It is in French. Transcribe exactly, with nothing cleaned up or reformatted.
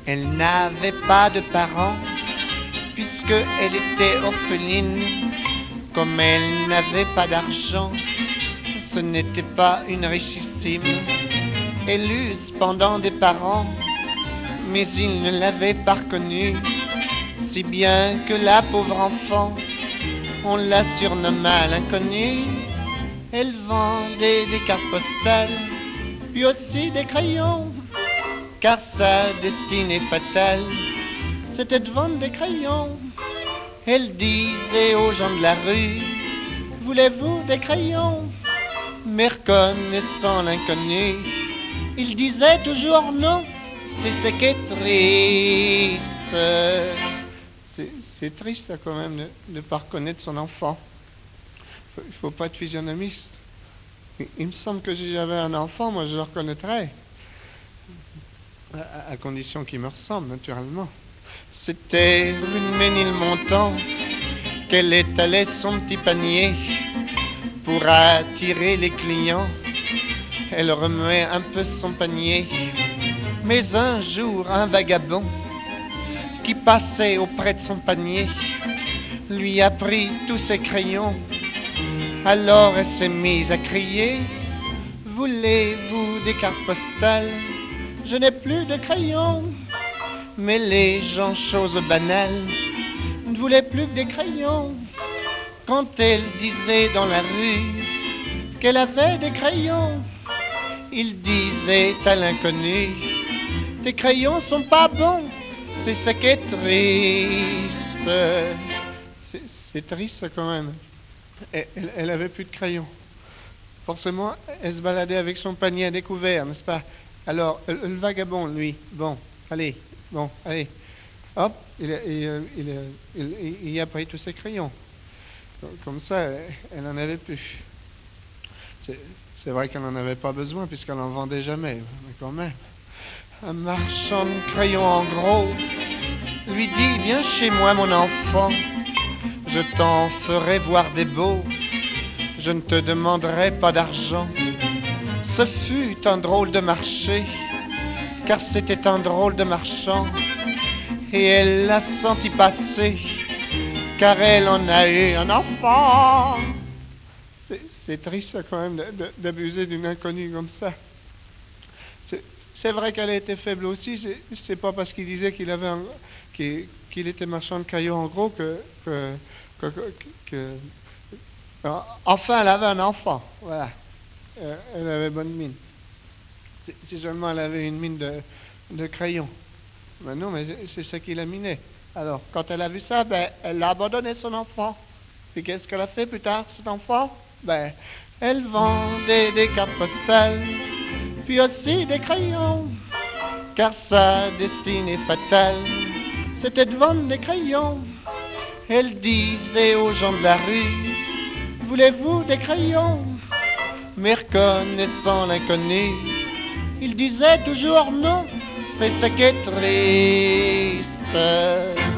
Elle n'avait pas de parents, puisque elle était orpheline. Comme elle n'avait pas d'argent, ce n'était pas une richissime. Elle eut cependant des parents, mais ils ne l'avaient pas reconnue, si bien que la pauvre enfant, on la surnomma l'inconnue. Elle vendait des cartes postales, puis aussi des crayons, car sa destinée fatale, c'était de vendre des crayons. Elle disait aux gens de la rue, voulez-vous des crayons? Mais reconnaissant l'inconnu, il disait toujours non, c'est ce qui est triste. C'est, c'est triste ça, quand même, de ne pas reconnaître son enfant. Il ne faut pas être physionomiste. Il, il me semble que si j'avais un enfant, moi je le reconnaîtrais. À, à condition qu'il me ressemble, naturellement. C'était rue de Ménilmontant qu'elle étalait son petit panier pour attirer les clients. Elle remuait un peu son panier. Mais un jour, un vagabond qui passait auprès de son panier lui a pris tous ses crayons. Alors elle s'est mise à crier, voulez-vous des cartes postales? Je n'ai plus de crayons. Mais les gens, chose banale, ne voulaient plus que des crayons. Quand elle disait dans la rue qu'elle avait des crayons, il disait à l'inconnu, tes crayons sont pas bons, c'est ça qui est triste. C'est, c'est triste quand même. Elle, elle, elle avait plus de crayons. Forcément, elle se baladait avec son panier à découvert, n'est-ce pas? Alors, le, le vagabond, lui, bon, allez, bon, allez, hop, il a, il, il, il, il a pris tous ses crayons. Comme ça, elle n'en avait plus. C'est, c'est vrai qu'elle n'en avait pas besoin, puisqu'elle n'en vendait jamais, mais quand même. Un marchand de crayons en gros lui dit, viens chez moi mon enfant, je t'en ferai voir des beaux, je ne te demanderai pas d'argent. Ce fut un drôle de marché, car c'était un drôle de marchand, et elle l'a senti passer, car elle en a eu un enfant. C'est, c'est triste quand même de, de, d'abuser d'une inconnue comme ça. C'est, c'est vrai qu'elle était faible aussi, c'est, c'est pas parce qu'il disait qu'il avait un, qu'il, qu'il était marchand de crayons en gros que, que, que, que, que... Enfin, elle avait un enfant, voilà. Euh, elle avait bonne mine. Si seulement elle avait une mine de, de crayon. Mais non, mais c'est, c'est ça qui l'a miné. Alors, quand elle a vu ça, ben, elle a abandonné son enfant. Puis qu'est-ce qu'elle a fait plus tard, cet enfant? Ben, elle vendait des cartes postales, puis aussi des crayons. Car sa destinée fatale, c'était de vendre des crayons. Elle disait aux gens de la rue, voulez-vous des crayons? Mais reconnaissant l'inconnu, il disait toujours non, c'est ce qui est triste.